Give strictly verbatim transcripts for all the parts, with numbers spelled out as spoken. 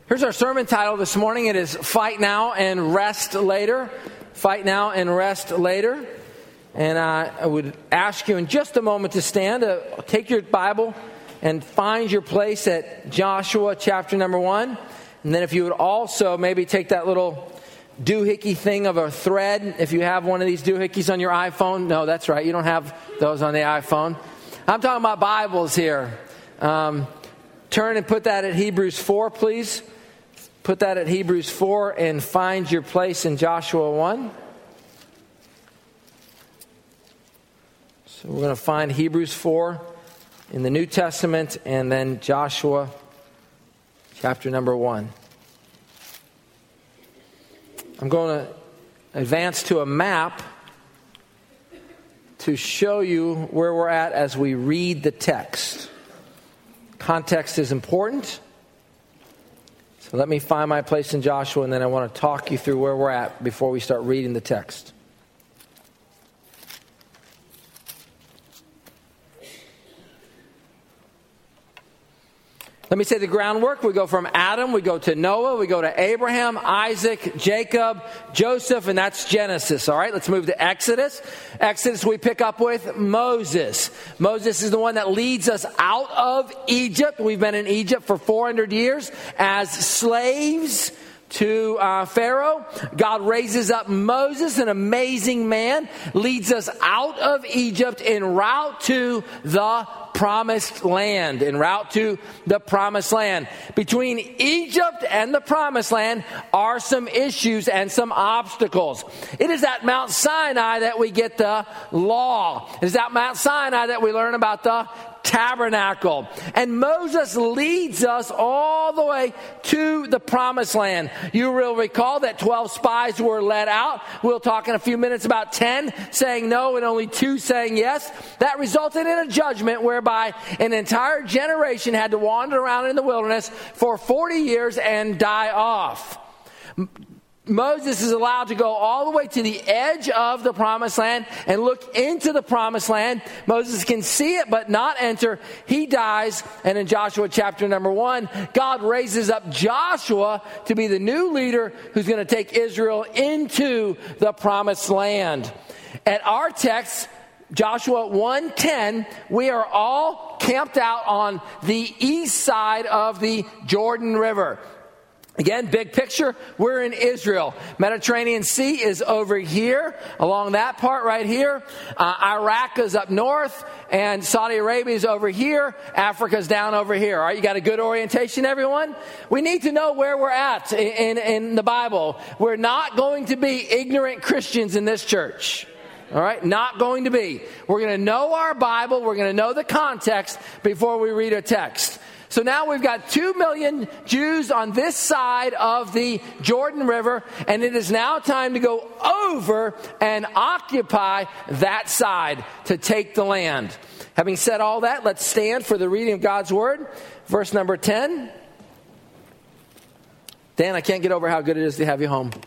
Here's our sermon title this morning. It is Fight Now and Rest Later. Fight Now and Rest Later. And uh, I would ask you in just a moment to stand. Uh, take your Bible and find your place at Joshua chapter number one. And then if you would also maybe take that little doohickey thing of a thread. If you have one of these doohickeys on your iPhone. No, that's right. You don't have those on the iPhone. I'm talking about Bibles here. Um, turn and put that at Hebrews four, please. Put that at Hebrews four and find your place in Joshua one. So we're going to find Hebrews four in the New Testament and then Joshua chapter number one. I'm going to advance to a map to show you where we're at as we read the text. Context is important. So let me find my place in Joshua, and then I want to talk you through where we're at before we start reading the text. Let me say the groundwork. We go from Adam, we go to Noah, we go to Abraham, Isaac, Jacob, Joseph, and that's Genesis. All right, let's move to Exodus. Exodus we pick up with Moses. Moses is the one that leads us out of Egypt. We've been in Egypt for four hundred years as slaves to uh, Pharaoh. God raises up Moses, an amazing man, leads us out of Egypt en route to the promised land, en route to the promised land. Between Egypt and the promised land are some issues and some obstacles. It is at Mount Sinai that we get the law. It is at Mount Sinai that we learn about the tabernacle. And Moses leads us all the way to the promised land. You will recall that twelve spies were led out. We'll talk in a few minutes about ten saying no and only two saying yes. That resulted in a judgment whereby an entire generation had to wander around in the wilderness for forty years and die off. Moses is allowed to go all the way to the edge of the promised land and look into the promised land. Moses can see it but not enter. He dies. And in Joshua chapter number one, God raises up Joshua to be the new leader who's going to take Israel into the promised land. At our text, Joshua one ten, we are all camped out on the east side of the Jordan River. Again, big picture, we're in Israel. Mediterranean Sea is over here, along that part right here. Uh, Iraq is up north, and Saudi Arabia is over here. Africa's down over here. All right, you got a good orientation, everyone? We need to know where we're at in, in, in the Bible. We're not going to be ignorant Christians in this church. All right, not going to be. We're going to know our Bible. We're going to know the context before we read a text. So now we've got two million Jews on this side of the Jordan River, and it is now time to go over and occupy that side to take the land. Having said all that, let's stand for the reading of God's Word. Verse number ten. Dan, I can't get over how good it is to have you home.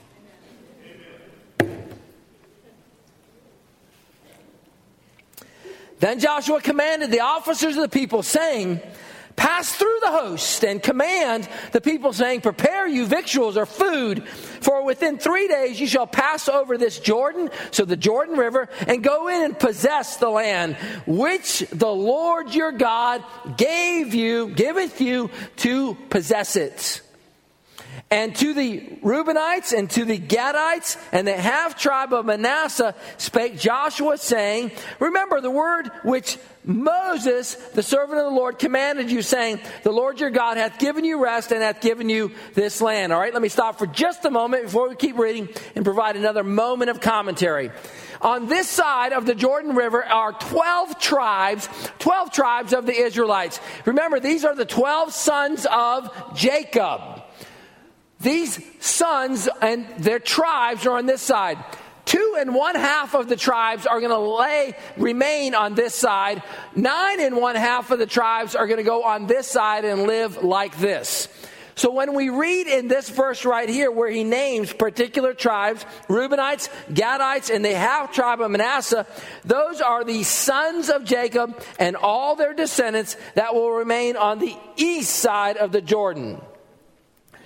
Then Joshua commanded the officers of the people, saying, pass through the host and command the people, saying, prepare you victuals or food, for within three days you shall pass over this Jordan, so the Jordan River, and go in and possess the land, which the Lord your God gave you, giveth you to possess it. And to the Reubenites and to the Gadites and the half tribe of Manasseh spake Joshua, saying, remember the word which Moses, the servant of the Lord, commanded you, saying, the Lord your God hath given you rest and hath given you this land. All right, let me stop for just a moment before we keep reading and provide another moment of commentary. On this side of the Jordan River are twelve tribes, twelve tribes of the Israelites. Remember, these are the twelve sons of Jacob. These sons and their tribes are on this side. Two and one half of the tribes are going to lay, remain on this side. Nine and one half of the tribes are going to go on this side and live like this. So when we read in this verse right here where he names particular tribes, Reubenites, Gadites, and the half tribe of Manasseh, those are the sons of Jacob and all their descendants that will remain on the east side of the Jordan.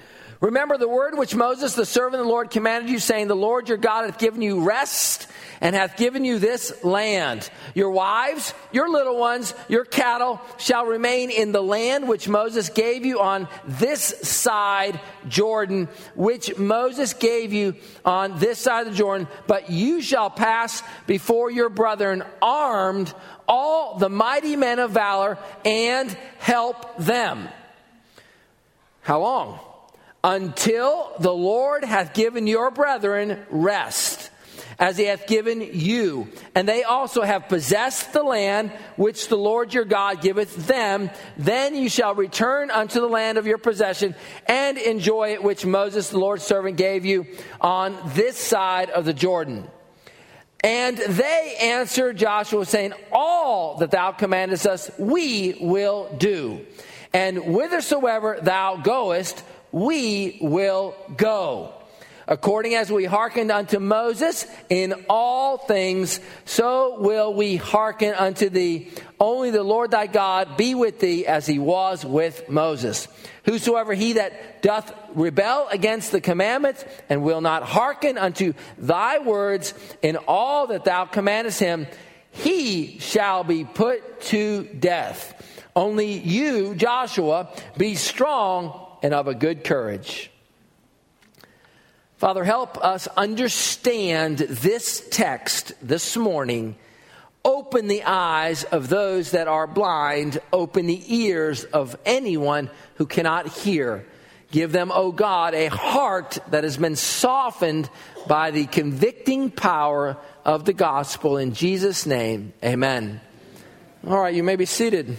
Remember the word which Moses, the servant of the Lord, commanded you, saying, the Lord your God hath given you rest and hath given you this land. Your wives, your little ones, your cattle shall remain in the land which Moses gave you on this side Jordan, which Moses gave you on this side of the Jordan. But you shall pass before your brethren armed, all the mighty men of valor, and help them. How long? Until the Lord hath given your brethren rest, as he hath given you. And they also have possessed the land which the Lord your God giveth them. Then you shall return unto the land of your possession, and enjoy it, which Moses the Lord's servant gave you on this side of the Jordan. And they answered Joshua, saying, all that thou commandest us, we will do. And whithersoever thou goest, we will go. According as we hearkened unto Moses in all things, so will we hearken unto thee. Only the Lord thy God be with thee, as he was with Moses. Whosoever he that doth rebel against the commandments, and will not hearken unto thy words in all that thou commandest him, he shall be put to death. Only you, Joshua, be strong and of a good courage. Father, help us understand this text this morning. Open the eyes of those that are blind. Open the ears of anyone who cannot hear. Give them, O God, a heart that has been softened by the convicting power of the gospel. In Jesus' name, amen. All right, you may be seated.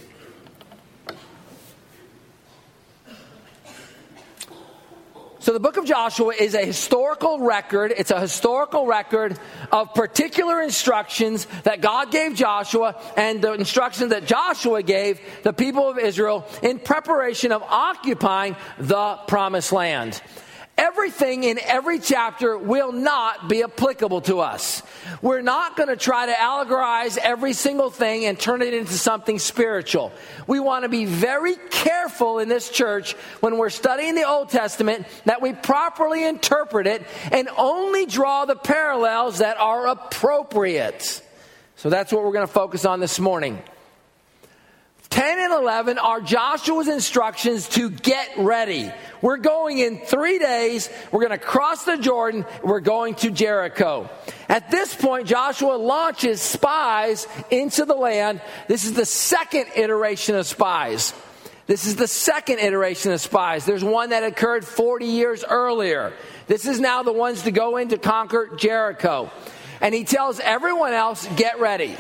So the book of Joshua is a historical record. It's a historical record of particular instructions that God gave Joshua and the instructions that Joshua gave the people of Israel in preparation of occupying the promised land. Everything in every chapter will not be applicable to us. We're not going to try to allegorize every single thing and turn it into something spiritual. We want to be very careful in this church when we're studying the Old Testament that we properly interpret it and only draw the parallels that are appropriate. So that's what we're going to focus on this morning. ten and eleven are Joshua's instructions to get ready. We're going in three days. We're going to cross the Jordan. We're going to Jericho. At this point, Joshua launches spies into the land. This is the second iteration of spies. This is the second iteration of spies. There's one that occurred forty years earlier. This is now the ones to go in to conquer Jericho. And he tells everyone else, get ready.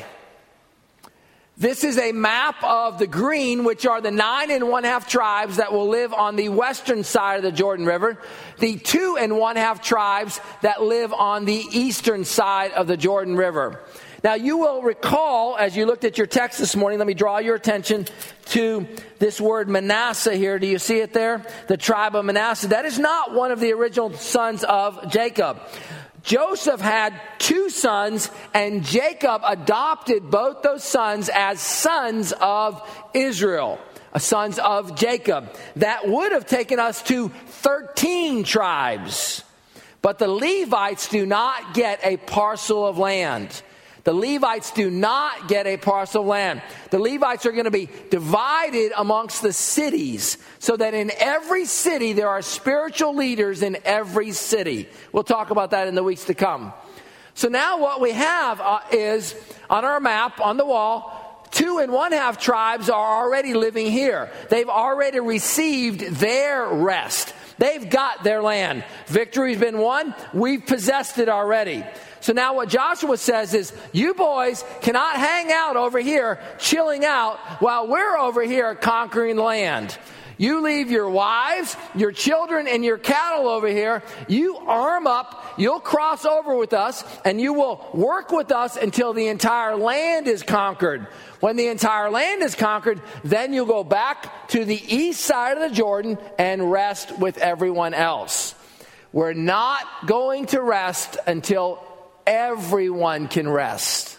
This is a map of the green, which are the nine and one half tribes that will live on the western side of the Jordan River. The two and one half tribes that live on the eastern side of the Jordan River. Now you will recall, as you looked at your text this morning, let me draw your attention to this word Manasseh here. Do you see it there? The tribe of Manasseh. That is not one of the original sons of Jacob. Joseph had two sons, and Jacob adopted both those sons as sons of Israel, sons of Jacob. That would have taken us to thirteen tribes. But the Levites do not get a parcel of land. The Levites do not get a parcel of land. The Levites are going to be divided amongst the cities, so that in every city there are spiritual leaders in every city. We'll talk about that in the weeks to come. So now what we have uh, is on our map on the wall, two and one half tribes are already living here. They've already received their rest. They've got their land. Victory's been won. We've possessed it already. So now what Joshua says is, you boys cannot hang out over here, chilling out, while we're over here conquering land. You leave your wives, your children, and your cattle over here. You arm up, you'll cross over with us, and you will work with us until the entire land is conquered. When the entire land is conquered, then you'll go back to the east side of the Jordan and rest with everyone else. We're not going to rest until everyone can rest.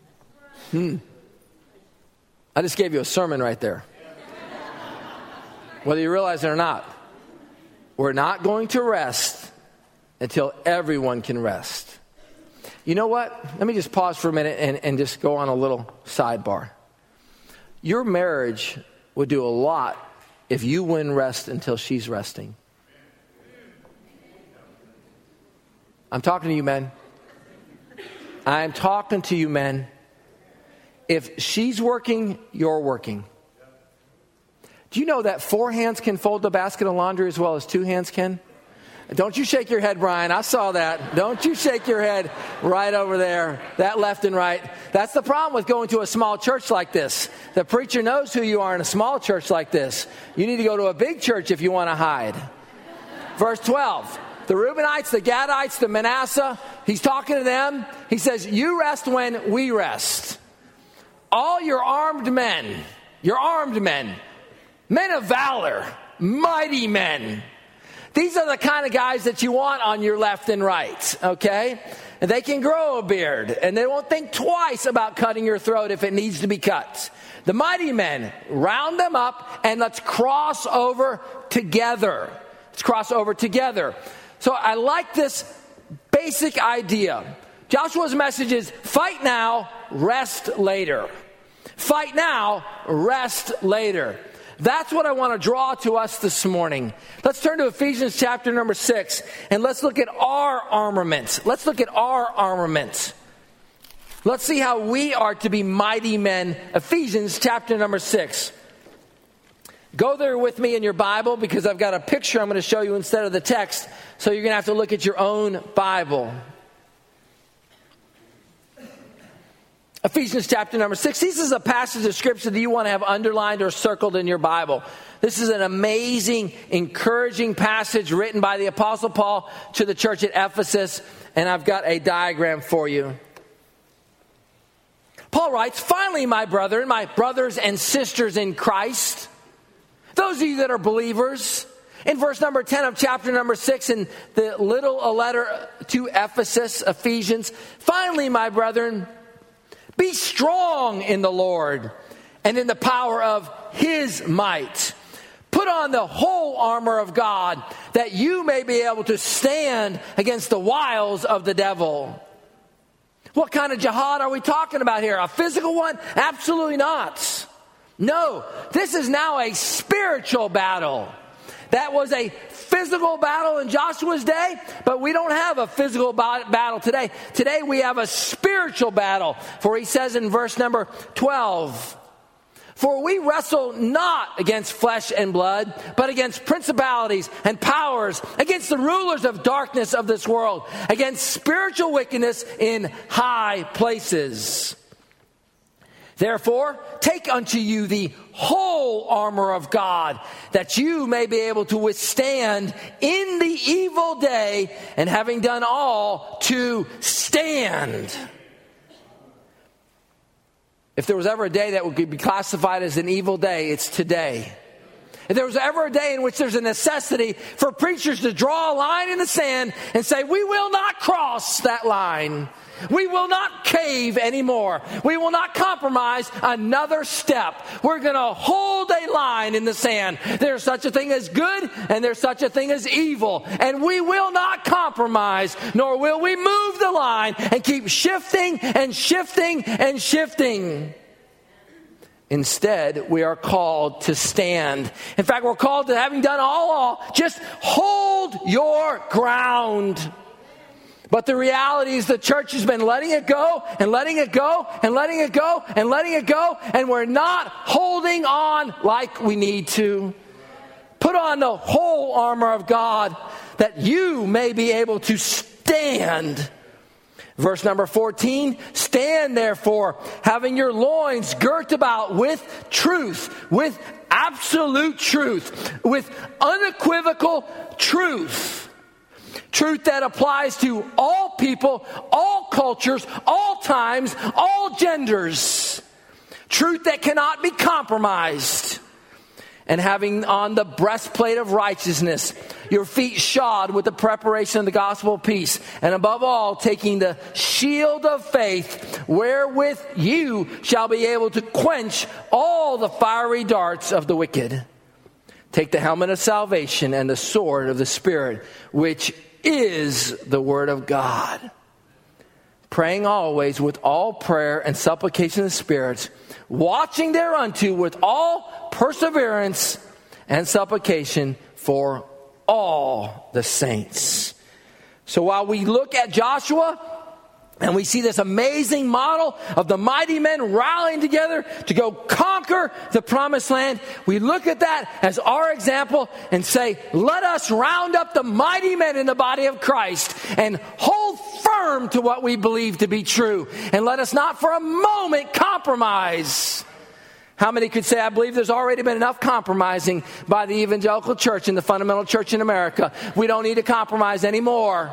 Hmm. I just gave you a sermon right there. Whether you realize it or not, we're not going to rest until everyone can rest. You know what? Let me just pause for a minute and, and just go on a little sidebar. Your marriage would do a lot if you wouldn't rest until she's resting. I'm talking to you, men. I'm talking to you, men. If she's working, you're working. Do you know that four hands can fold the basket of laundry as well as two hands can? Don't you shake your head, Brian. I saw that. Don't you shake your head right over there. That left and right. That's the problem with going to a small church like this. The preacher knows who you are in a small church like this. You need to go to a big church if you want to hide. Verse twelve. The Reubenites, the Gadites, the Manasseh, he's talking to them. He says, you rest when we rest. All your armed men, your armed men, men of valor, mighty men. These are the kind of guys that you want on your left and right, okay? And they can grow a beard, and they won't think twice about cutting your throat if it needs to be cut. The mighty men, round them up, and let's cross over together. Let's cross over together. So I like this basic idea. Joshua's message is, fight now, rest later. Fight now, rest later. That's what I want to draw to us this morning. Let's turn to Ephesians chapter number six, and let's look at our armament. Let's look at our armament. Let's see how we are to be mighty men. Ephesians chapter number six. Go there with me in your Bible, because I've got a picture I'm going to show you instead of the text, so you're going to have to look at your own Bible. Ephesians chapter number six. This is a passage of scripture that you want to have underlined or circled in your Bible. This is an amazing, encouraging passage written by the Apostle Paul to the church at Ephesus. And I've got a diagram for you. Paul writes, finally, my brethren, my brothers and sisters in Christ, those of you that are believers, in verse number ten of chapter number six, in the little a letter to Ephesus, Ephesians, finally, my brethren, be strong in the Lord and in the power of His might. Put on the whole armor of God, that you may be able to stand against the wiles of the devil. What kind of jihad are we talking about here? A physical one? Absolutely not. No, this is now a spiritual battle. That was a physical battle in Joshua's day, but we don't have a physical battle today. Today we have a spiritual battle. For he says in verse number twelve, for we wrestle not against flesh and blood, but against principalities and powers, against the rulers of darkness of this world, against spiritual wickedness in high places. Therefore, take unto you the whole armor of God, that you may be able to withstand in the evil day, and having done all, to stand. If there was ever a day that would be classified as an evil day, it's today. If there was ever a day in which there's a necessity for preachers to draw a line in the sand and say, we will not cross that line. We will not cave anymore. We will not compromise another step. We're going to hold a line in the sand. There's such a thing as good, and there's such a thing as evil. And we will not compromise, nor will we move the line and keep shifting and shifting and shifting. Instead, we are called to stand. In fact, we're called to, having done all, all, just hold your ground. But the reality is the church has been letting it go and letting it go and letting it go and letting it go, and we're not holding on like we need to. Put on the whole armor of God, that you may be able to stand. Verse number fourteen, stand therefore, having your loins girt about with truth, with absolute truth, with unequivocal truth. Truth that applies to all people, all cultures, all times, all genders. Truth that cannot be compromised. And having on the breastplate of righteousness, your feet shod with the preparation of the gospel of peace. And above all, taking the shield of faith, wherewith you shall be able to quench all the fiery darts of the wicked. Take the helmet of salvation and the sword of the Spirit, which is the word of God. Praying always with all prayer and supplication in the Spirit, watching thereunto with all perseverance and supplication for all the saints. So while we look at Joshua, and we see this amazing model of the mighty men rallying together to go conquer the promised land, we look at that as our example and say, let us round up the mighty men in the body of Christ and hold firm to what we believe to be true. And let us not for a moment compromise. How many could say, I believe there's already been enough compromising by the evangelical church and the fundamental church in America. We don't need to compromise anymore.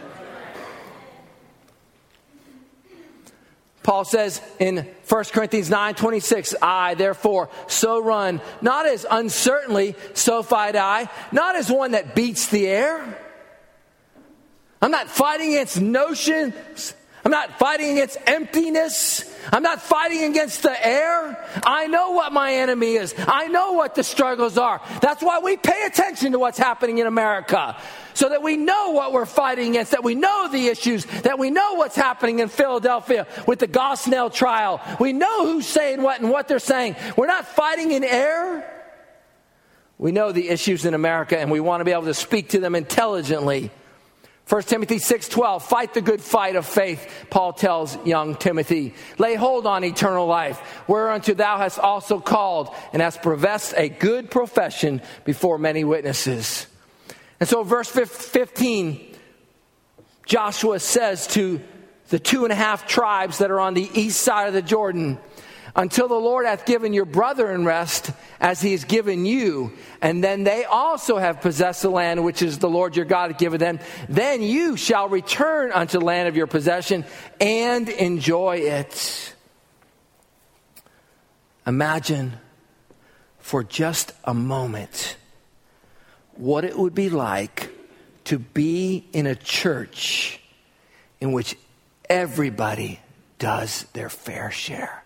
Paul says in First Corinthians nine twenty-six, I, therefore, so run, not as uncertainly, so fight I, not as one that beats the air. I'm not fighting against notions. I'm not fighting against emptiness. I'm not fighting against the air. I know what my enemy is. I know what the struggles are. That's why we pay attention to what's happening in America. So that we know what we're fighting against, that we know the issues, that we know what's happening in Philadelphia with the Gosnell trial. We know who's saying what and what they're saying. We're not fighting in air. We know the issues in America, and we want to be able to speak to them intelligently. First Timothy six twelve, fight the good fight of faith, Paul tells young Timothy. Lay hold on eternal life, whereunto thou hast also called and hast professed a good profession before many witnesses. And so verse fifteen, Joshua says to the two and a half tribes that are on the east side of the Jordan, until the Lord hath given your brethren rest, as he has given you, and then they also have possessed the land which is the Lord your God hath given them, then you shall return unto the land of your possession and enjoy it. Imagine for just a moment what it would be like to be in a church in which everybody does their fair share.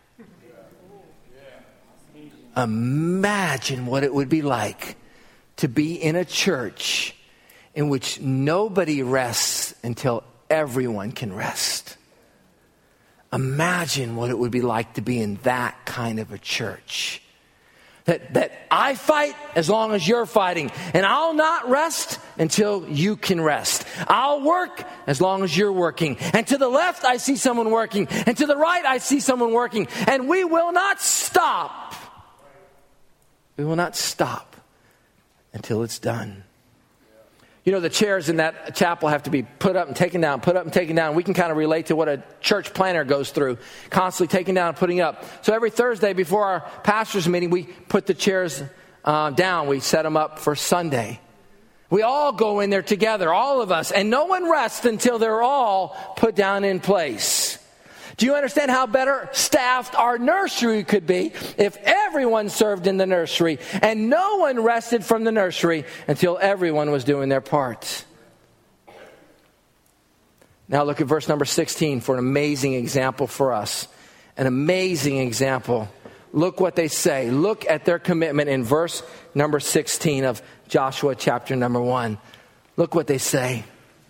Imagine what it would be like to be in a church in which nobody rests until everyone can rest. Imagine what it would be like to be in that kind of a church. That, that I fight as long as you're fighting, and I'll not rest until you can rest. I'll work as long as you're working. And to the left, I see someone working. And to the right, I see someone working. And we will not stop. We will not stop until it's done. You know, the chairs in that chapel have to be put up and taken down, put up and taken down. We can kind of relate to what a church planner goes through, constantly taking down and putting up. So every Thursday before our pastor's meeting, we put the chairs uh, down. We set them up for Sunday. We all go in there together, all of us, and no one rests until they're all put down in place. Do you understand how better staffed our nursery could be if everyone served in the nursery and no one rested from the nursery until everyone was doing their part? Now look at verse number sixteen for an amazing example for us. An amazing example. Look what they say. Look at their commitment in verse number sixteen of Joshua chapter number one. Look what they say.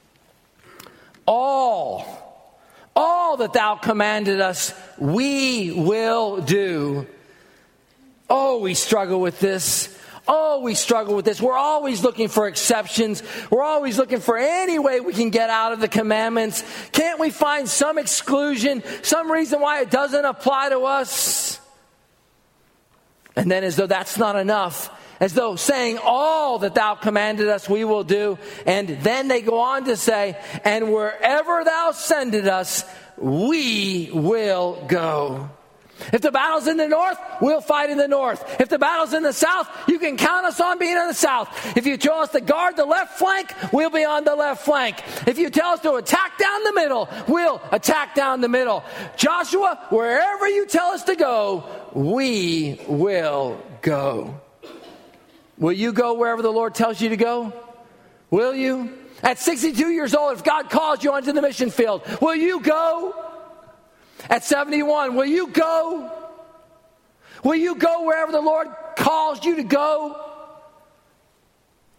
All... All that thou commanded us, we will do. Oh, we struggle with this. Oh, we struggle with this. We're always looking for exceptions. We're always looking for any way we can get out of the commandments. Can't we find some exclusion, some reason why it doesn't apply to us? And then as though that's not enough, as though saying all that thou commanded us we will do. And then they go on to say, and wherever thou sendest us, we will go. If the battle's in the north, we'll fight in the north. If the battle's in the south, you can count us on being in the south. If you tell us to guard the left flank, we'll be on the left flank. If you tell us to attack down the middle, we'll attack down the middle. Joshua, wherever you tell us to go, we will go. Will you go wherever the Lord tells you to go? Will you? At sixty-two years old, if God calls you onto the mission field, will you go? At seventy-one, will you go? Will you go wherever the Lord calls you to go?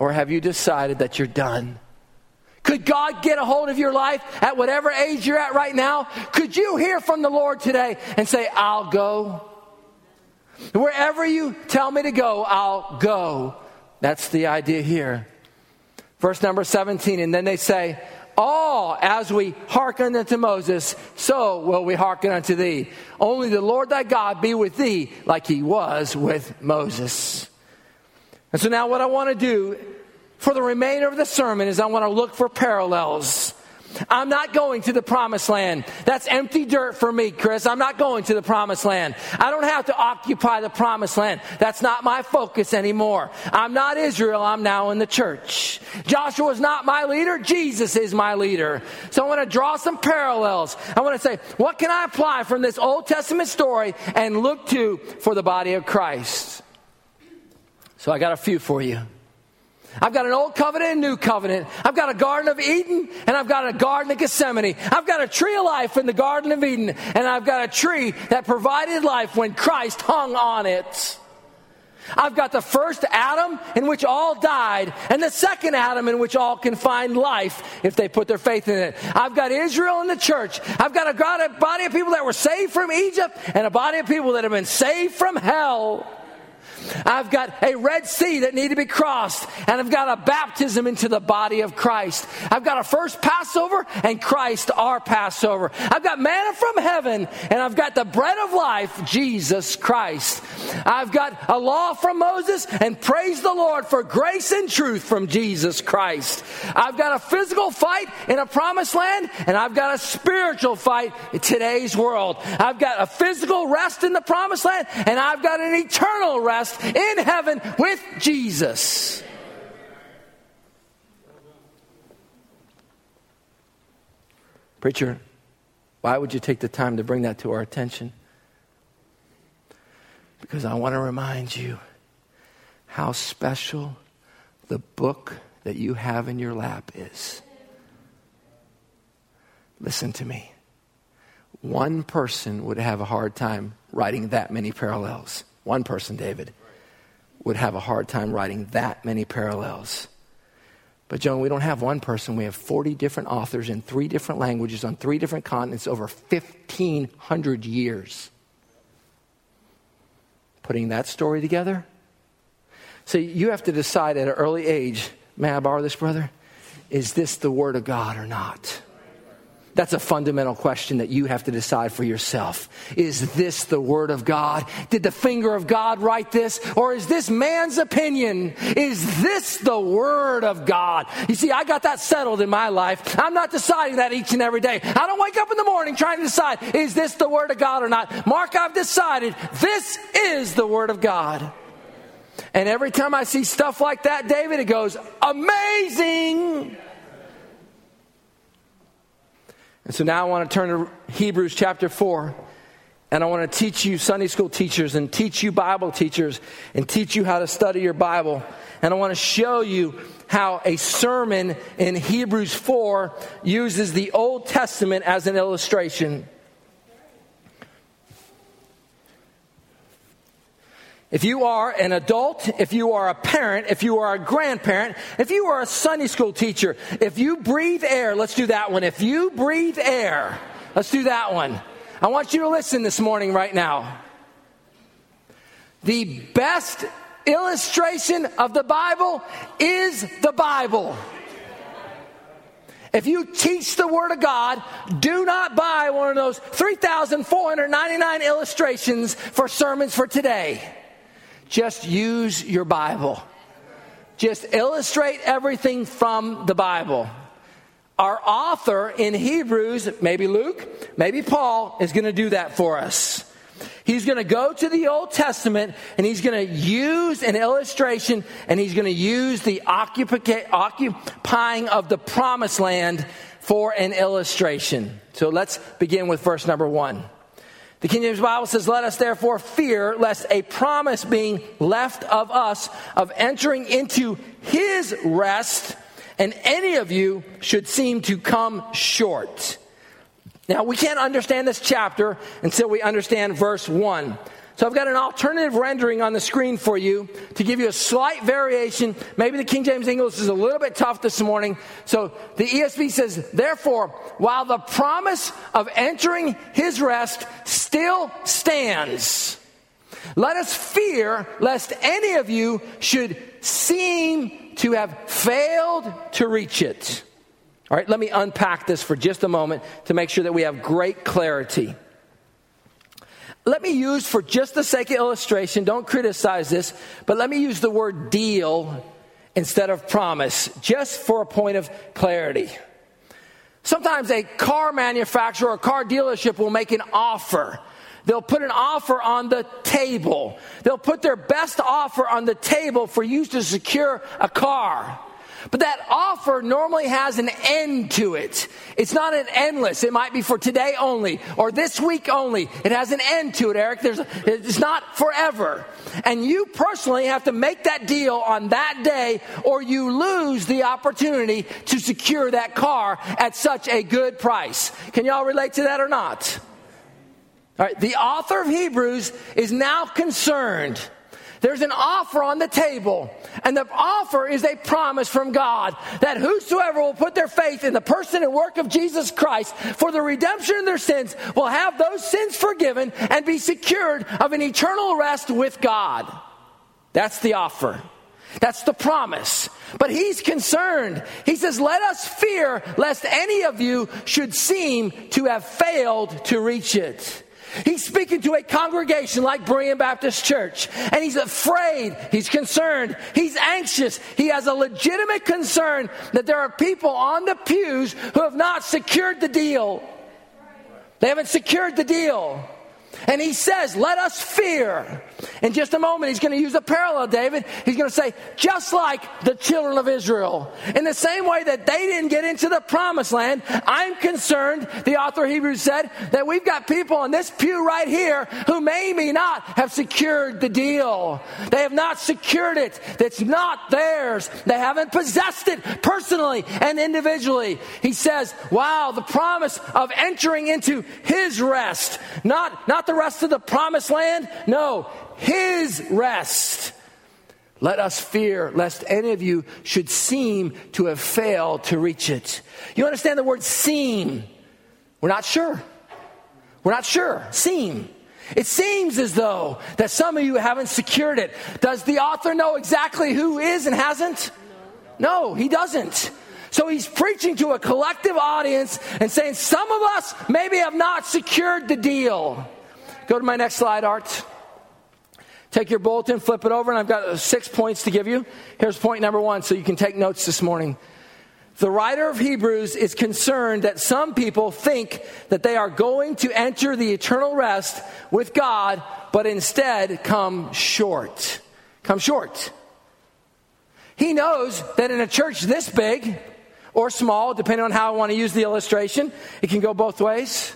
Or have you decided that you're done? Could God get a hold of your life at whatever age you're at right now? Could you hear from the Lord today and say, I'll go? Wherever you tell me to go, I'll go. That's the idea here. Verse number seventeen, and then they say, all as we hearken unto Moses, so will we hearken unto thee. Only the Lord thy God be with thee like he was with Moses. And so now what I want to do for the remainder of the sermon is I want to look for parallels. I'm not going to the promised land. That's empty dirt for me, Chris. I'm not going to the promised land. I don't have to occupy the promised land. That's not my focus anymore. I'm not Israel. I'm now in the church. Joshua is not my leader. Jesus is my leader. So I want to draw some parallels. I want to say, what can I apply from this Old Testament story and look to for the body of Christ? So I got a few for you. I've got an old covenant and new covenant. I've got a Garden of Eden and I've got a Garden of Gethsemane. I've got a tree of life in the Garden of Eden and I've got a tree that provided life when Christ hung on it. I've got the first Adam in which all died and the second Adam in which all can find life if they put their faith in it. I've got Israel in the church. I've got a body of people that were saved from Egypt and a body of people that have been saved from hell. I've got a Red Sea that need to be crossed, and I've got a baptism into the body of Christ. I've got a first Passover and Christ our Passover. I've got manna from heaven, and I've got the bread of life, Jesus Christ. I've got a law from Moses, and praise the Lord for grace and truth from Jesus Christ. I've got a physical fight in a promised land, and I've got a spiritual fight in today's world. I've got a physical rest in the promised land, and I've got an eternal rest in heaven with Jesus. Preacher, why would you take the time to bring that to our attention? Because I want to remind you how special the book that you have in your lap is. Listen to me. One person would have a hard time writing that many parallels. One person, David, would have a hard time writing that many parallels. But Joan, we don't have one person. We have forty different authors in three different languages on three different continents over fifteen hundred years. Putting that story together. So you have to decide at an early age, may I borrow this, brother? Is this the Word of God or not? That's a fundamental question that you have to decide for yourself. Is this the Word of God? Did the finger of God write this? Or is this man's opinion? Is this the Word of God? You see, I got that settled in my life. I'm not deciding that each and every day. I don't wake up in the morning trying to decide, is this the Word of God or not? Mark, I've decided this is the Word of God. And every time I see stuff like that, David, it goes, amazing! And so now I want to turn to Hebrews chapter four. And I want to teach you Sunday school teachers and teach you Bible teachers and teach you how to study your Bible. And I want to show you how a sermon in Hebrews four uses the Old Testament as an illustration. If you are an adult, if you are a parent, if you are a grandparent, if you are a Sunday school teacher, if you breathe air, let's do that one. If you breathe air, let's do that one. I want you to listen this morning right now. The best illustration of the Bible is the Bible. If you teach the Word of God, do not buy one of those three thousand four hundred ninety-nine illustrations for sermons for today. Just use your Bible. Just illustrate everything from the Bible. Our author in Hebrews, maybe Luke, maybe Paul, is going to do that for us. He's going to go to the Old Testament and he's going to use an illustration and he's going to use the occupa- occupying of the promised land for an illustration. So let's begin with verse number one. The King James Bible says, let us therefore fear lest a promise being left of us of entering into his rest and any of you should seem to come short. Now, we can't understand this chapter until we understand verse one. So I've got an alternative rendering on the screen for you to give you a slight variation. Maybe the King James English is a little bit tough this morning. So the E S V says, therefore, while the promise of entering his rest still stands, let us fear lest any of you should seem to have failed to reach it. All right, let me unpack this for just a moment to make sure that we have great clarity. Let me use, for just the sake of illustration, don't criticize this, but let me use the word deal instead of promise, just for a point of clarity. Sometimes a car manufacturer or a car dealership will make an offer. They'll put an offer on the table. They'll put their best offer on the table for you to secure a car. But that offer normally has an end to it. It's not an endless. It might be for today only or this week only. It has an end to it, Eric. There's a, it's not forever. And you personally have to make that deal on that day or you lose the opportunity to secure that car at such a good price. Can y'all relate to that or not? All right. The author of Hebrews is now concerned. There's an offer on the table, and the offer is a promise from God that whosoever will put their faith in the person and work of Jesus Christ for the redemption of their sins will have those sins forgiven and be secured of an eternal rest with God. That's the offer. That's the promise. But he's concerned. He says, let us fear lest any of you should seem to have failed to reach it. He's speaking to a congregation like Berean Baptist Church, and he's afraid, he's concerned, he's anxious. He has a legitimate concern that there are people on the pews who have not secured the deal. They haven't secured the deal. And he says, let us fear. In just a moment, he's going to use a parallel, David. He's going to say, just like the children of Israel. In the same way that they didn't get into the promised land, I'm concerned, the author of Hebrews said, that we've got people on this pew right here who may, may not have secured the deal. They have not secured it. It's not theirs. They haven't possessed it personally and individually. He says, wow, the promise of entering into his rest. Not, not the rest of the promised land. No, his rest. Let us fear lest any of you should seem to have failed to reach it. You understand the word seem? We're not sure. We're not sure. Seem. It seems as though that some of you haven't secured it. Does the author know exactly who is and hasn't? No, he doesn't. So he's preaching to a collective audience and saying some of us maybe have not secured the deal. Go to my next slide, Art. Take your bulletin, flip it over, and I've got six points to give you. Here's point number one, so you can take notes this morning. The writer of Hebrews is concerned that some people think that they are going to enter the eternal rest with God, but instead come short. Come short. He knows that in a church this big or small, depending on how I want to use the illustration, it can go both ways.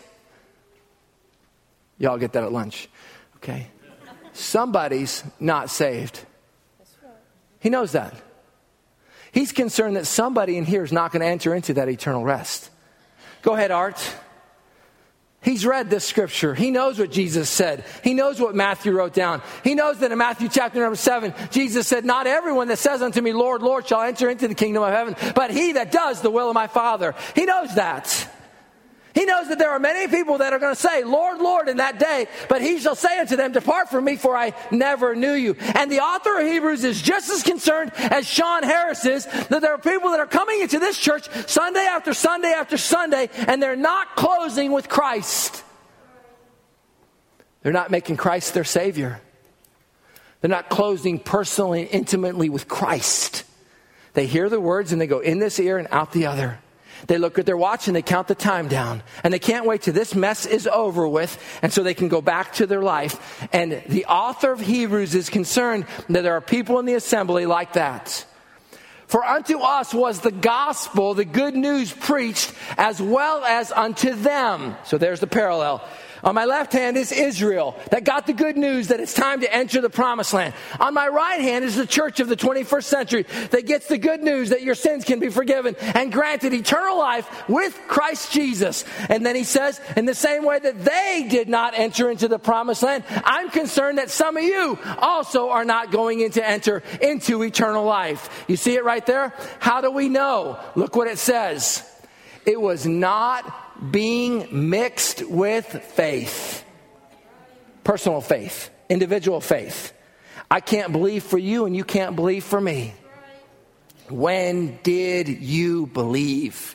Y'all get that at lunch. Okay. Somebody's not saved. He knows that. He's concerned that somebody in here is not going to enter into that eternal rest. Go ahead, Art. He's read this scripture. He knows what Jesus said. He knows what Matthew wrote down. He knows that in Matthew chapter number seven, Jesus said, not everyone that says unto me, Lord, Lord, shall enter into the kingdom of heaven, but he that does the will of my Father. He knows that. He knows that there are many people that are going to say, Lord, Lord, in that day, but he shall say unto them, depart from me, for I never knew you. And the author of Hebrews is just as concerned as Sean Harris is that there are people that are coming into this church Sunday after Sunday after Sunday, and they're not closing with Christ. They're not making Christ their Savior. They're not closing personally and intimately with Christ. They hear the words and they go in this ear and out the other. They look at their watch and they count the time down. And they can't wait till this mess is over with. And so they can go back to their life. And the author of Hebrews is concerned that there are people in the assembly like that. For unto us was the gospel, the good news preached, as well as unto them. So there's the parallel. On my left hand is Israel that got the good news that it's time to enter the promised land. On my right hand is the church of the twenty-first century that gets the good news that your sins can be forgiven and granted eternal life with Christ Jesus. And then he says, in the same way that they did not enter into the promised land, I'm concerned that some of you also are not going in to enter into eternal life. You see it right there? How do we know? Look what it says. It was not being mixed with faith. Personal faith, individual faith. I can't believe for you and you can't believe for me. When did you believe?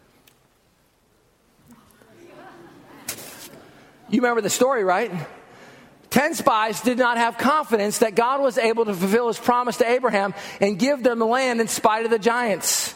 You remember the story, right? Ten spies did not have confidence that God was able to fulfill his promise to Abraham and give them the land in spite of the giants.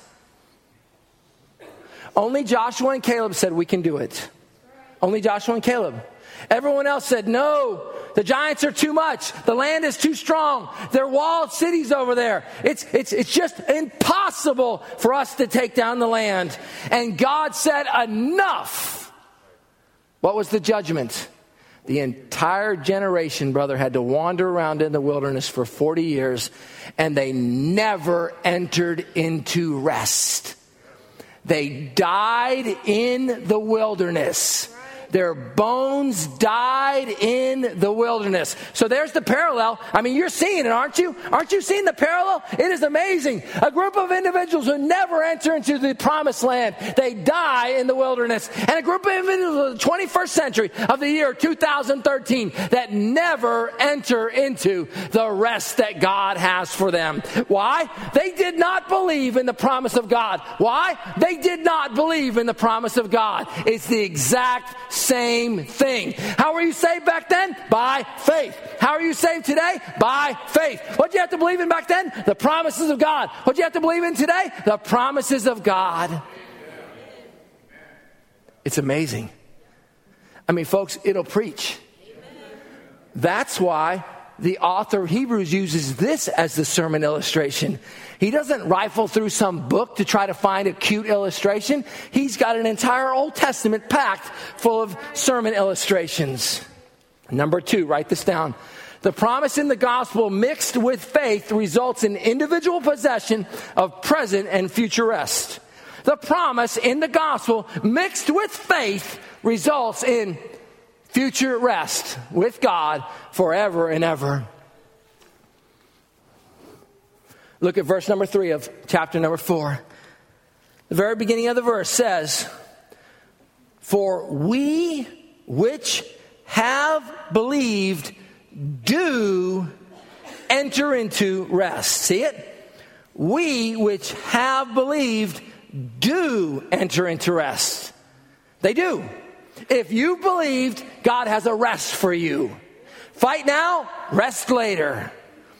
Only Joshua and Caleb said, we can do it. Only Joshua and Caleb. Everyone else said, no, the giants are too much. The land is too strong. They're walled cities over there. It's, it's, it's just impossible for us to take down the land. And God said, enough. What was the judgment? The entire generation, brother, had to wander around in the wilderness for forty years, and they never entered into rest. They died in the wilderness. Their bones died in the wilderness. So there's the parallel. I mean, you're seeing it, aren't you? Aren't you seeing the parallel? It is amazing. A group of individuals who never enter into the promised land, they die in the wilderness. And a group of individuals of the twenty-first century of the year two thousand thirteen that never enter into the rest that God has for them. Why? They did not believe in the promise of God. Why? They did not believe in the promise of God. It's the exact same thing. How were you saved back then? By faith. How are you saved today? By faith. What do you have to believe in back then? The promises of God. What do you have to believe in today? The promises of God. It's amazing. I mean, folks, it'll preach. That's why the author of Hebrews uses this as the sermon illustration. He doesn't rifle through some book to try to find a cute illustration. He's got an entire Old Testament packed full of sermon illustrations. Number two, write this down. The promise in the gospel mixed with faith results in individual possession of present and future rest. The promise in the gospel mixed with faith results in future rest with God forever and ever. Look at verse number three of chapter number four. The very beginning of the verse says, for we which have believed do enter into rest. See it? We which have believed do enter into rest. They do. If you believed, God has a rest for you. Fight now, rest later.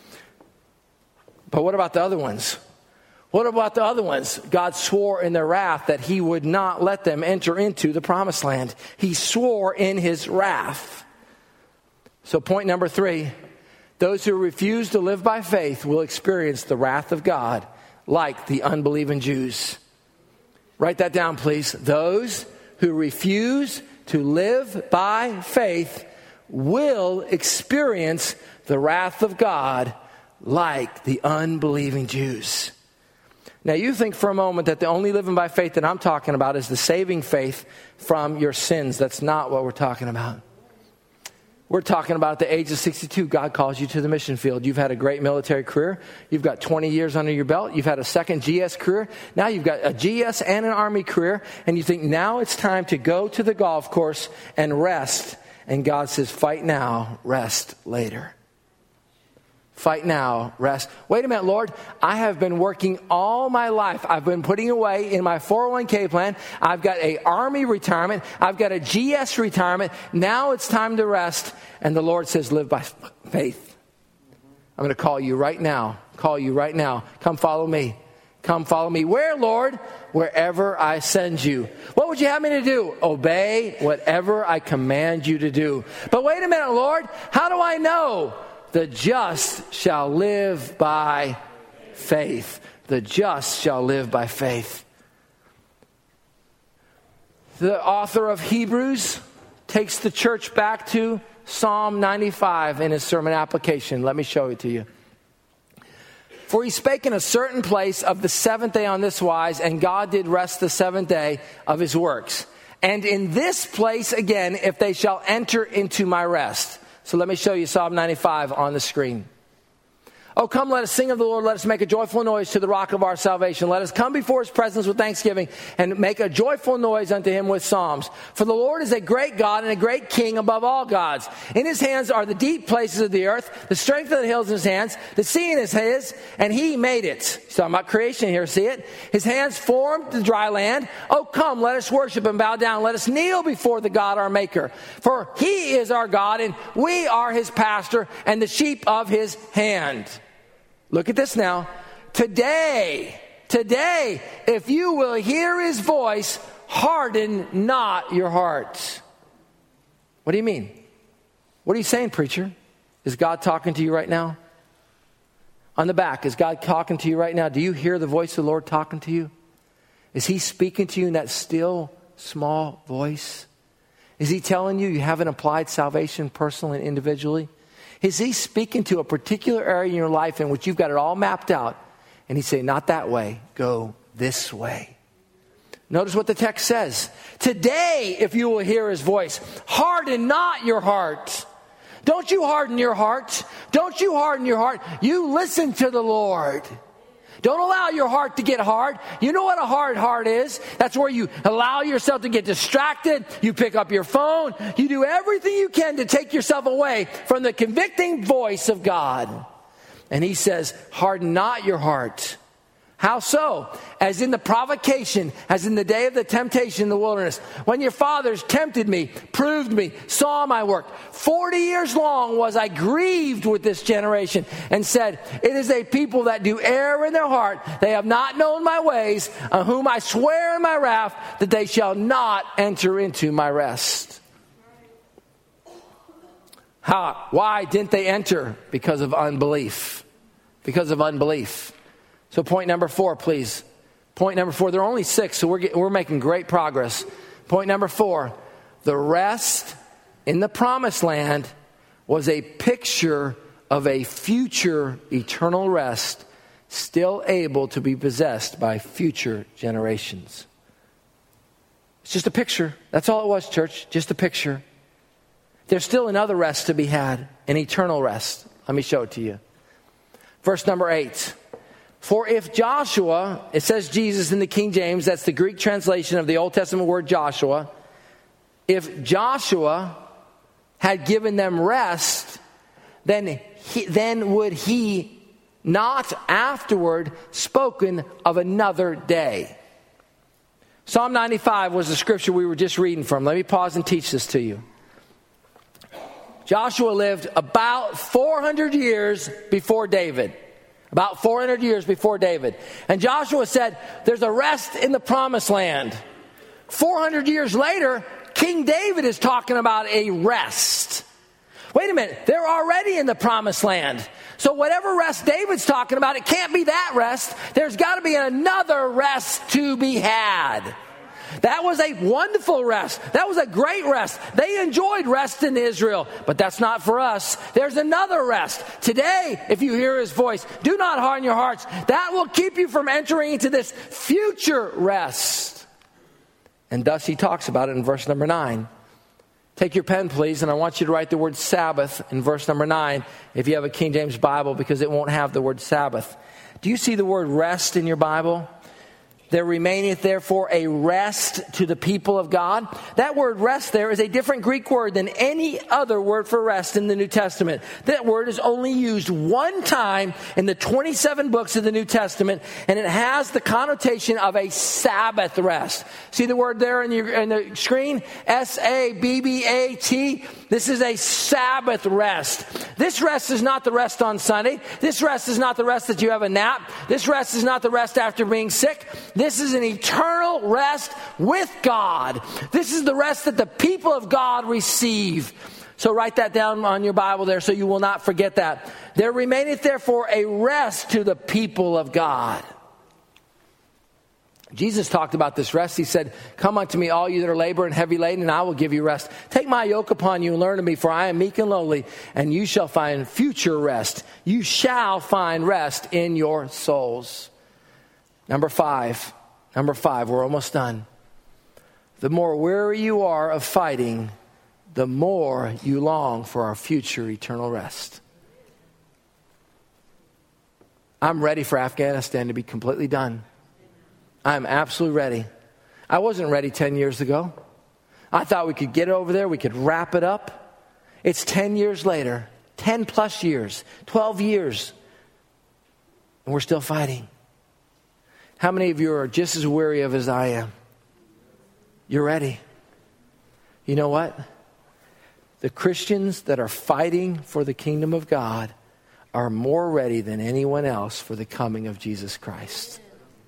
But what about the other ones? What about the other ones? God swore in their wrath that he would not let them enter into the promised land. He swore in his wrath. So point number three, those who refuse to live by faith will experience the wrath of God like the unbelieving Jews. Write that down, please. Those who refuse to live by faith will experience the wrath of God like the unbelieving Jews. Now you think for a moment that the only living by faith that I'm talking about is the saving faith from your sins. That's not what we're talking about. We're talking about at the age of sixty-two, God calls you to the mission field. You've had a great military career. You've got twenty years under your belt. You've had a second G S career. Now you've got a G S and an Army career. And you think now it's time to go to the golf course and rest. And God says, fight now, rest later. Fight now, rest. Wait a minute, Lord. I have been working all my life. I've been putting away in my four oh one k plan. I've got a Army retirement. I've got a G S retirement. Now it's time to rest. And the Lord says, live by faith. I'm going to call you right now. Call you right now. Come follow me. Come follow me. Where, Lord? Wherever I send you. What would you have me to do? Obey whatever I command you to do. But wait a minute, Lord. How do I know? The just shall live by faith. The just shall live by faith. The author of Hebrews takes the church back to Psalm ninety-five in his sermon application. Let me show it to you. For he spake in a certain place of the seventh day on this wise, and God did rest the seventh day of his works. And in this place again, if they shall enter into my rest. So let me show you Psalm ninety-five on the screen. Oh, come, let us sing of the Lord. Let us make a joyful noise to the rock of our salvation. Let us come before his presence with thanksgiving and make a joyful noise unto him with psalms. For the Lord is a great God and a great King above all gods. In his hands are the deep places of the earth. The strength of the hills in his hands. The sea is his, and he made it. He's talking about creation here. See it? His hands formed the dry land. Oh, come, let us worship and bow down. Let us kneel before the God our Maker. For he is our God, and we are his pastor and the sheep of his hand. Look at this now. Today, today, if you will hear his voice, harden not your hearts. What do you mean? What are you saying, preacher? Is God talking to you right now? On the back, is God talking to you right now? Do you hear the voice of the Lord talking to you? Is he speaking to you in that still, small voice? Is he telling you you haven't applied salvation personally and individually? Is he speaking to a particular area in your life in which you've got it all mapped out? And he's saying, not that way, go this way. Notice what the text says. Today, if you will hear his voice, harden not your heart. Don't you harden your heart. Don't you harden your heart. You listen to the Lord. Don't allow your heart to get hard. You know what a hard heart is? That's where you allow yourself to get distracted. You pick up your phone. You do everything you can to take yourself away from the convicting voice of God. And he says, harden not your heart. How so? As in the provocation, as in the day of the temptation in the wilderness, when your fathers tempted me, proved me, saw my work. Forty years long was I grieved with this generation and said, it is a people that do err in their heart. They have not known my ways, on whom I swear in my wrath that they shall not enter into my rest. How? Why didn't they enter? Because of unbelief. Because of unbelief. So point number four, please. Point number four. There are only six, so we're get, we're making great progress. Point number four. The rest in the promised land was a picture of a future eternal rest still able to be possessed by future generations. It's just a picture. That's all it was, church. Just a picture. There's still another rest to be had, an eternal rest. Let me show it to you. Verse number eight. For if Joshua, it says Jesus in the King James, that's the Greek translation of the Old Testament word Joshua. If Joshua had given them rest, then he, then would he not afterward spoken of another day. Psalm ninety-five was the scripture we were just reading from. Let me pause and teach this to you. Joshua lived about four hundred years before David. About four hundred years before David. And Joshua said, there's a rest in the promised land. four hundred years later, King David is talking about a rest. Wait a minute, they're already in the promised land. So whatever rest David's talking about, it can't be that rest. There's got to be another rest to be had. That was a wonderful rest. That was a great rest. They enjoyed rest in Israel, but that's not for us. There's another rest. Today, if you hear his voice, do not harden your hearts. That will keep you from entering into this future rest. And thus he talks about it in verse number nine. Take your pen, please, and I want you to write the word Sabbath in verse number nine if you have a King James Bible, because it won't have the word Sabbath. Do you see the word rest in your Bible? There remaineth therefore a rest to the people of God. That word rest there is a different Greek word than any other word for rest in the New Testament. That word is only used one time in the twenty-seven books of the New Testament, and it has the connotation of a Sabbath rest. See the word there in, your, in the screen? S A B B A T. This is a Sabbath rest. This rest is not the rest on Sunday. This rest is not the rest that you have a nap. This rest is not the rest after being sick. This is an eternal rest with God. This is the rest that the people of God receive. So write that down on your Bible there so you will not forget that. There remaineth therefore a rest to the people of God. Jesus talked about this rest. He said, come unto me, all you that are labor and heavy laden, and I will give you rest. Take my yoke upon you and learn of me, for I am meek and lowly, and you shall find future rest. You shall find rest in your souls. Number five. Number five, we're almost done. The more weary you are of fighting, the more you long for our future eternal rest. I'm ready for Afghanistan to be completely done. I'm absolutely ready. I wasn't ready ten years ago. I thought we could get over there, we could wrap it up. It's ten years later, ten plus years, twelve years, and we're still fighting. How many of you are just as weary of as I am? You're ready. You know what? The Christians that are fighting for the kingdom of God are more ready than anyone else for the coming of Jesus Christ.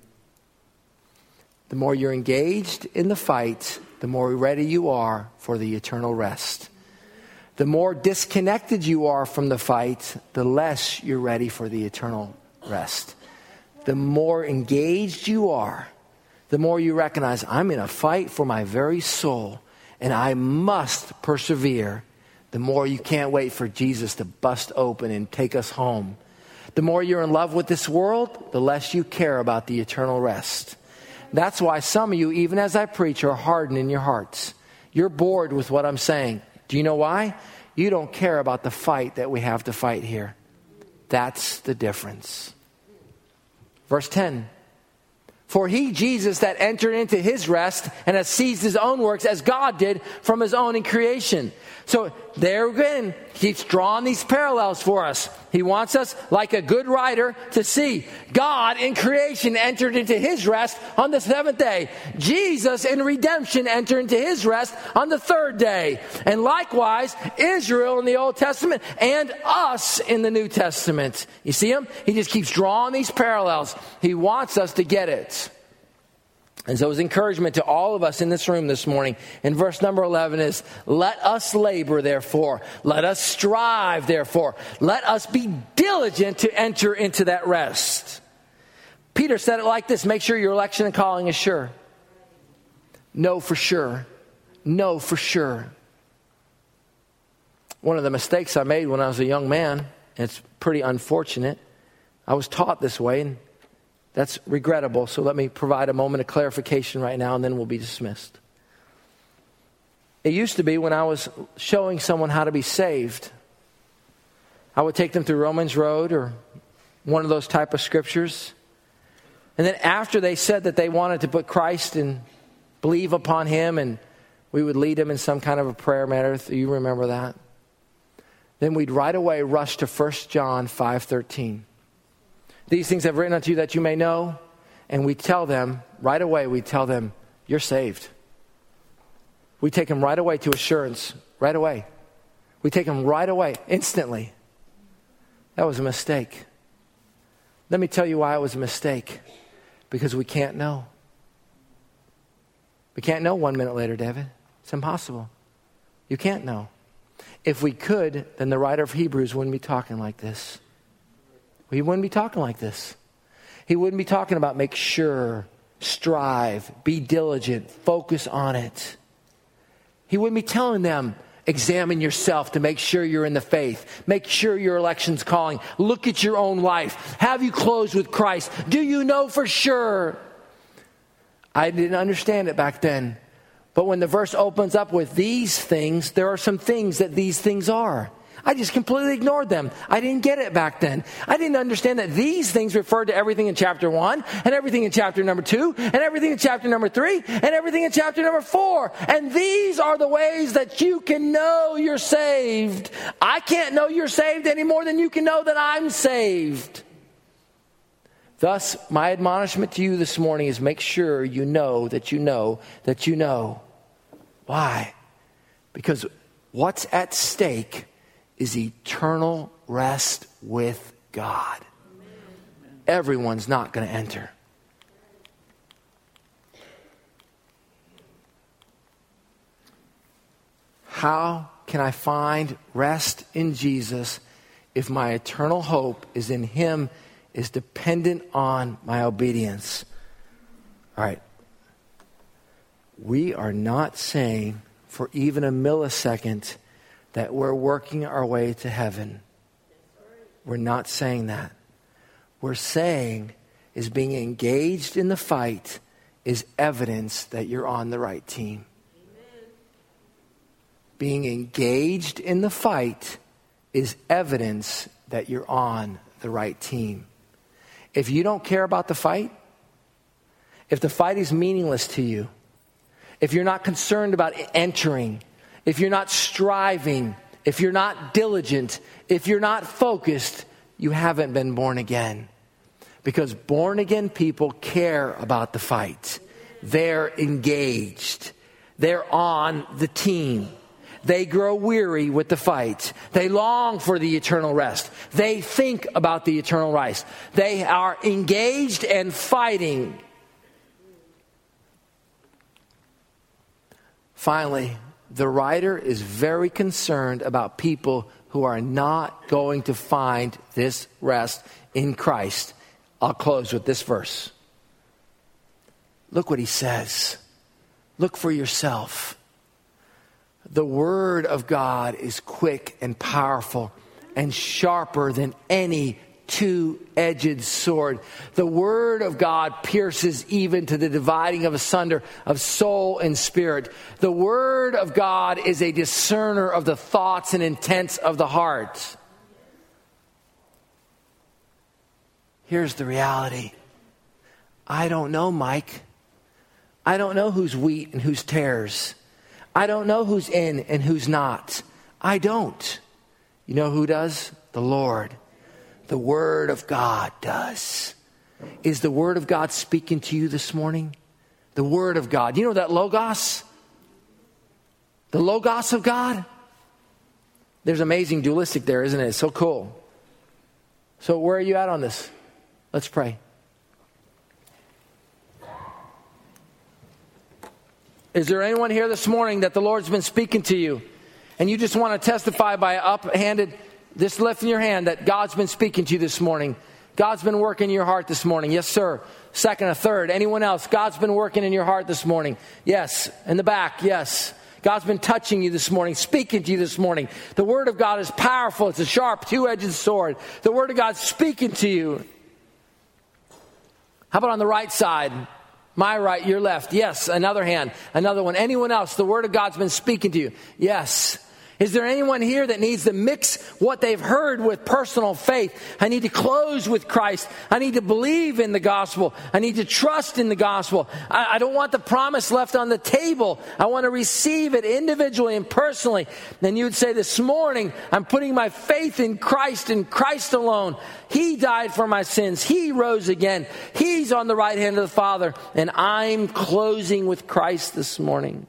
The more you're engaged in the fight, the more ready you are for the eternal rest. The more disconnected you are from the fight, the less you're ready for the eternal rest. The more engaged you are, the more you recognize, I'm in a fight for my very soul, and I must persevere. The more you can't wait for Jesus to bust open and take us home. The more you're in love with this world, the less you care about the eternal rest. That's why some of you, even as I preach, are hardened in your hearts. You're bored with what I'm saying. Do you know why? You don't care about the fight that we have to fight here. That's the difference. Verse ten. For he, Jesus, that entered into his rest and has seized his own works as God did from his own in creation. So there again, he's drawn these parallels for us. He wants us, like a good writer, to see God in creation entered into his rest on the seventh day. Jesus in redemption entered into his rest on the third day. And likewise, Israel in the Old Testament and us in the New Testament. You see him? He just keeps drawing these parallels. He wants us to get it. And so his encouragement to all of us in this room this morning in verse number eleven is, let us labor, therefore. Let us strive, therefore. Let us be diligent to enter into that rest. Peter said it like this, make sure your election and calling is sure. Know for sure. Know for sure. One of the mistakes I made when I was a young man, and it's pretty unfortunate, I was taught this way, and that's regrettable, so let me provide a moment of clarification right now, and then we'll be dismissed. It used to be when I was showing someone how to be saved, I would take them through Romans Road or one of those type of scriptures. And then after they said that they wanted to put Christ and believe upon him, and we would lead them in some kind of a prayer matter. You remember that? Then we'd right away rush to First John five thirteen. These things I've written unto you that you may know. And we tell them, right away, we tell them, you're saved. We take them right away to assurance, right away. We take them right away, instantly. That was a mistake. Let me tell you why it was a mistake. Because we can't know. We can't know one minute later, David. It's impossible. You can't know. If we could, then the writer of Hebrews wouldn't be talking like this. He wouldn't be talking like this. He wouldn't be talking about make sure, strive, be diligent, focus on it. He wouldn't be telling them, examine yourself to make sure you're in the faith. Make sure your election's calling. Look at your own life. Have you closed with Christ? Do you know for sure? I didn't understand it back then. But when the verse opens up with these things, there are some things that these things are. I just completely ignored them. I didn't get it back then. I didn't understand that these things referred to everything in chapter one, and everything in chapter number two, and everything in chapter number three, and everything in chapter number four. And these are the ways that you can know you're saved. I can't know you're saved any more than you can know that I'm saved. Thus, my admonishment to you this morning is make sure you know that you know that you know. Why? Because what's at stake is eternal rest with God. Everyone's not going to enter. How can I find rest in Jesus if my eternal hope is in Him, is dependent on my obedience? All right. We are not saying for even a millisecond that we're working our way to heaven. We're not saying that. We're saying is being engaged in the fight is evidence that you're on the right team. Amen. Being engaged in the fight is evidence that you're on the right team. If you don't care about the fight, if the fight is meaningless to you, if you're not concerned about entering, if you're not striving, if you're not diligent, if you're not focused, you haven't been born again. Because born again people care about the fight. They're engaged. They're on the team. They grow weary with the fight. They long for the eternal rest. They think about the eternal rest. They are engaged and fighting. Finally, the writer is very concerned about people who are not going to find this rest in Christ. I'll close with this verse. Look what he says. Look for yourself. The word of God is quick and powerful and sharper than any two-edged sword. The word of God pierces even to the dividing of asunder of soul and spirit. The word of God is a discerner of the thoughts and intents of the heart. Here's the reality. I don't know, Mike. I don't know who's wheat and who's tares. I don't know who's in and who's not. I don't. You know who does? The Lord. The Word of God does. Is the Word of God speaking to you this morning? The Word of God. You know that Logos? The Logos of God? There's amazing dualistic there, isn't it? It's so cool. So where are you at on this? Let's pray. Is there anyone here this morning that the Lord's been speaking to you and you just want to testify by uphanded, just lifting your hand that God's been speaking to you this morning? God's been working in your heart this morning. Yes, sir. Second, a third. Anyone else? God's been working in your heart this morning. Yes. In the back. Yes. God's been touching you this morning, speaking to you this morning. The Word of God is powerful. It's a sharp, two-edged sword. The Word of God's speaking to you. How about on the right side? My right, your left. Yes, another hand, another one. Anyone else? The Word of God's been speaking to you. Yes. Is there anyone here that needs to mix what they've heard with personal faith? I need to close with Christ. I need to believe in the gospel. I need to trust in the gospel. I, I don't want the promise left on the table. I want to receive it individually and personally. Then you would say, this morning, I'm putting my faith in Christ and Christ alone. He died for my sins. He rose again. He's on the right hand of the Father. And I'm closing with Christ this morning.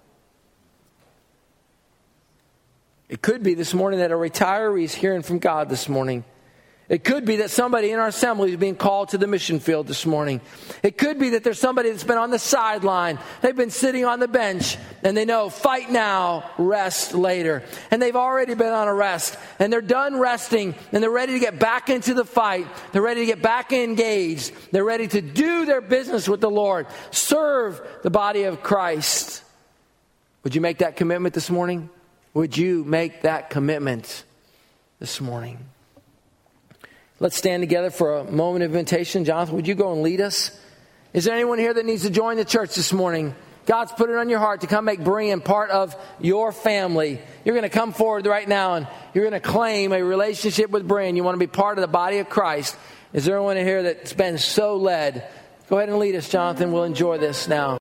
It could be this morning that a retiree is hearing from God this morning. It could be that somebody in our assembly is being called to the mission field this morning. It could be that there's somebody that's been on the sideline. They've been sitting on the bench and they know fight now, rest later. And they've already been on a rest and they're done resting and they're ready to get back into the fight. They're ready to get back engaged. They're ready to do their business with the Lord. Serve the body of Christ. Would you make that commitment this morning? Would you make that commitment this morning? Let's stand together for a moment of invitation. Jonathan, would you go and lead us? Is there anyone here that needs to join the church this morning? God's put it on your heart to come make Berean part of your family. You're going to come forward right now and you're going to claim a relationship with Berean. You want to be part of the body of Christ. Is there anyone here that's been so led? Go ahead and lead us, Jonathan. We'll enjoy this now.